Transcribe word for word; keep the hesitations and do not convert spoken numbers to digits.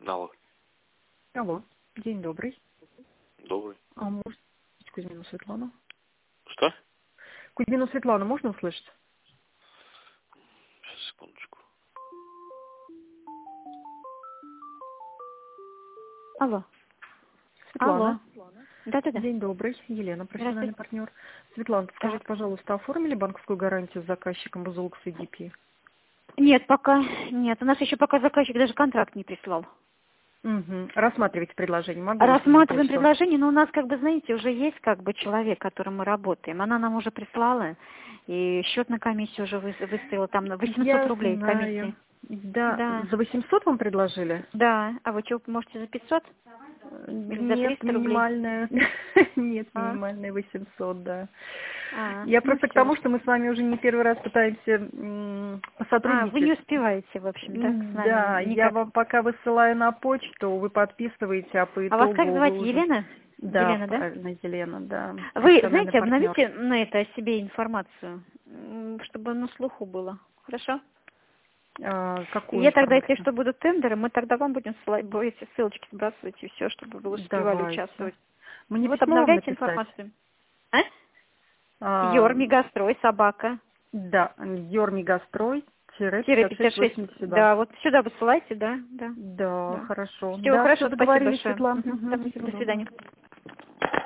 Алло. Алло, день добрый. Добрый. А может, Кузьмину Светлану? Что? Кузьмину Светлану можно услышать? Сейчас, секундочку. Алло. Светлана. Алло. Да-да-да. День добрый. Елена, профессиональный Здравствуйте. партнер. Светлана, скажите, Так. пожалуйста, оформили банковскую гарантию с заказчиком Бузулукс и ди пи? Нет, пока нет. У нас еще пока заказчик даже контракт не прислал. Угу. Рассматривайте предложение. Могу выслать на Рассматриваем почту? предложение, но у нас, как бы, знаете, уже есть как бы человек, с которым мы работаем. Она нам уже прислала, и счет на комиссию уже вы- выставила там на восемьсот Я рублей комиссии. знаю. Да. Да. За восемьсот вам предложили? Да. А вы что, можете за пятьсот? Или за Нет, триста рублей? минимальная. Нет, А? минимальная восемьсот, да. А, Я ну просто к все. тому, что мы с вами уже не первый раз пытаемся м, А, вы не посотрудничать. успеваете, в общем, да, с М, нами Да, я никак. вам пока высылаю на почту, вы подписываете, а по А вас как итогу вы звать? уже... Елена? Да, Елена, да? правильно, Елена, да, Вы, профессиональный знаете, партнер. обновите на это о себе информацию, м, чтобы на слуху было. Хорошо? А, И какую я тогда, если информацию? что, будут тендеры, мы тогда вам будем ссылать, будете ссылочки сбрасывать и все, чтобы вы успевали Давайте. участвовать. Мне Вот письмо вам обновляйте написать? информацию. А? А, Йор, Мегастрой, собака. да, Йормегастрой, тире Тире пятьдесят пятьдесят шесть шесть. восемьдесят два. Да, вот сюда высылайте, да, да, Да, да. хорошо. Все, Да, все хорошо, спасибо договорились, большое. Светлана. Мгм, Мгм, да, всего до доброго. свидания.